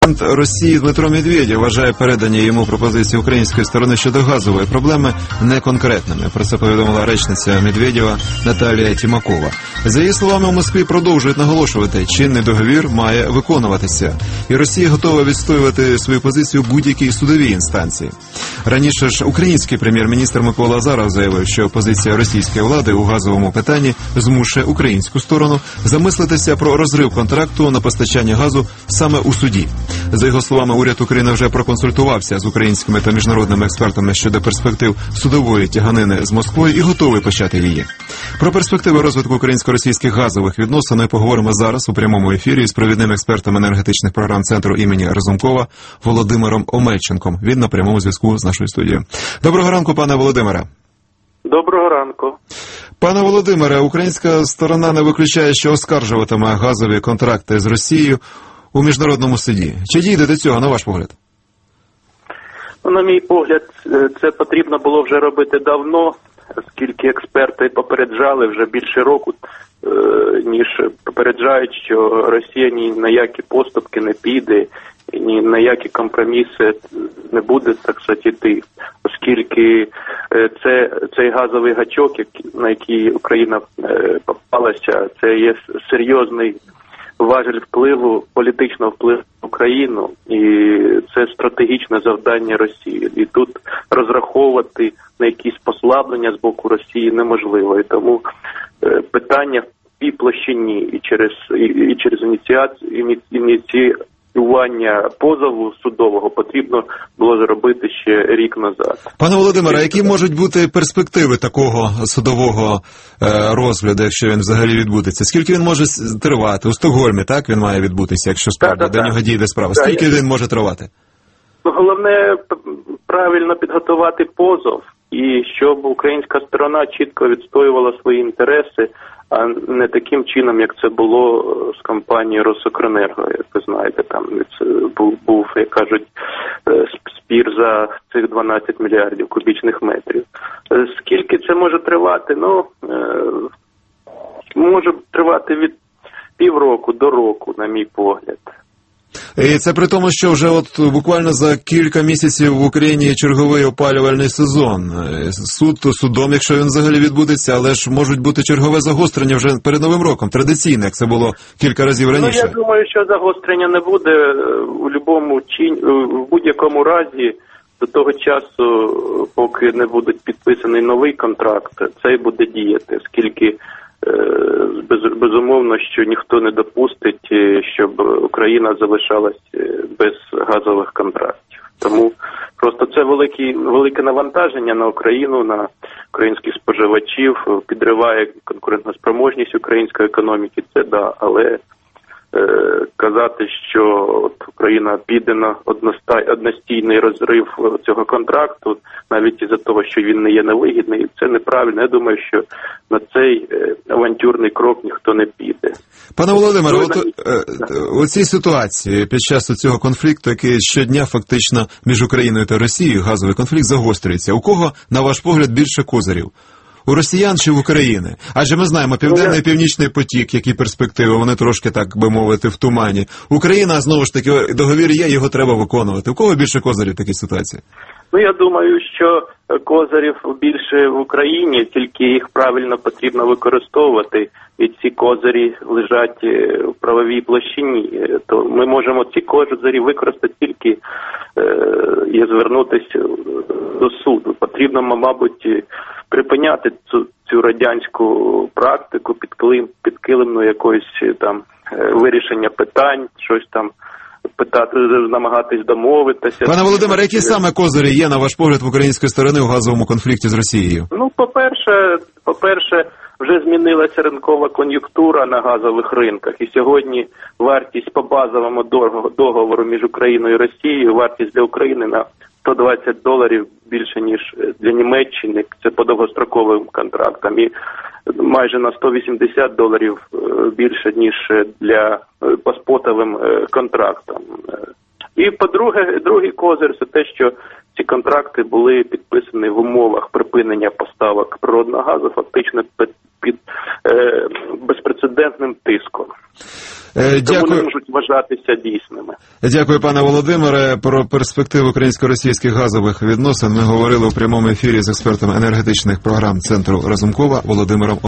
Росії Дмитро Медведєв вважає передані йому пропозиції української сторони щодо газової проблеми неконкретними. Про це повідомила речниця Медведєва Наталія Тімакова. За її словами, у Москві продовжують наголошувати, чинний договір має виконуватися. І Росія готова відстоювати свою позицію в будь-якій судовій інстанції. Раніше ж український прем'єр-міністр Микола Азаров заявив, що позиція російської влади у газовому питанні змушує українську сторону замислитися про розрив контракту на постачання газу саме у суді. За його словами, уряд України вже проконсультувався з українськими та міжнародними експертами щодо перспектив судової тяганини з Москвою і готовий почати її. Про перспективи розвитку українсько-російських газових відносин ми поговоримо зараз у прямому ефірі з провідним експертом енергетичних програм Центру імені Разумкова Володимиром Омельченком. Він на прямому зв'язку з нашою студією. Доброго ранку, пане Володимире. Доброго ранку. Пане Володимире, українська сторона не виключає, що оскаржуватиме газові контракти з Росією у міжнародному суді. Чи дійде до цього, на ваш погляд? На мій погляд, це потрібно було вже робити давно, оскільки експерти попереджали вже більше року, ніж попереджають, що Росія ні на які поступки не піде, ні на які компроміси не буде, так сказати, йти, оскільки цей газовий гачок, на який Україна попалася, це є серйозний важель впливу, політичного впливу на Україну, і це стратегічне завдання Росії. І тут розраховувати на якісь послаблення з боку Росії неможливо. І тому питання в тій площині і через ініціювання позову судового потрібно було зробити ще рік назад. Пане Володимире, які можуть бути перспективи такого судового розгляду, якщо він взагалі відбудеться? Скільки він може тривати? У Стокгольмі, так, він має відбутися, якщо справді до нього дійде справа. Скільки він може тривати? Головне правильно підготувати позов і щоб українська сторона чітко відстоювала свої інтереси, а не таким чином, як це було з компанією Росукренерго, як ви знаєте, там був, як кажуть, спір за цих 12 мільярдів кубічних метрів. Скільки це може тривати? Може тривати від півроку до року, на мій погляд. І це при тому, що вже от буквально за кілька місяців в Україні черговий опалювальний сезон. Суд судом, якщо він взагалі відбудеться, але ж можуть бути чергове загострення вже перед Новим роком, традиційне, як це було кілька разів раніше. Я думаю, що загострення не буде в будь-якому разі до того часу, поки не буде підписаний новий контракт, цей буде діяти, оскільки безумовно, що ніхто не допустить, щоб Україна залишалась без газових контрактів. Тому просто це велике навантаження на Україну, на українських споживачів, підриває конкурентоспроможність української економіки, це да, але казати, що Україна піде на одностійний розрив цього контракту, навіть із-за того, що він не є невигідний, це неправильно. Я думаю, що на цей авантюрний крок ніхто не піде. Пане Володимире, у цій ситуації, під час цього конфлікту, який щодня фактично між Україною та Росією, газовий конфлікт загострюється, у кого, на ваш погляд, більше козирів? У росіян чи в України? Адже ми знаємо, Південний і Північний потік, які перспективи, вони трошки, так би мовити, в тумані. Україна, знову ж таки, договір є, його треба виконувати. У кого більше козирів в такій ситуації? Я думаю, що козирів більше в Україні, тільки їх правильно потрібно використовувати. І ці козирі лежать в правовій площині. То ми можемо ці козирі використати тільки і звернутися до суду. Потрібно, мабуть, припиняти цю радянську практику підкилимну якоїсь там вирішення питань, щось там питати, намагатись домовитися. Пане Володимире, які саме козирі є, на ваш погляд, в української сторони у газовому конфлікті з Росією? По-перше, вже змінилася ринкова кон'юнктура на газових ринках, і сьогодні вартість по базовому договору між Україною і Росією, вартість для України на $120 більше, ніж для Німеччини, це по довгостроковим контрактам, і майже на $180 більше, ніж по спотовим контрактам. І, по-друге, другий козир – це те, що ці контракти були підписані в умовах припинення поставок природного газу, фактично під безпрецедентним тиском. Тому не Дякую. можуть вважатися дійсними. Дякую, пане Володимире. Про перспективи українсько-російських газових відносин ми говорили у прямому ефірі з експертом енергетичних програм Центру Разумкова Володимиром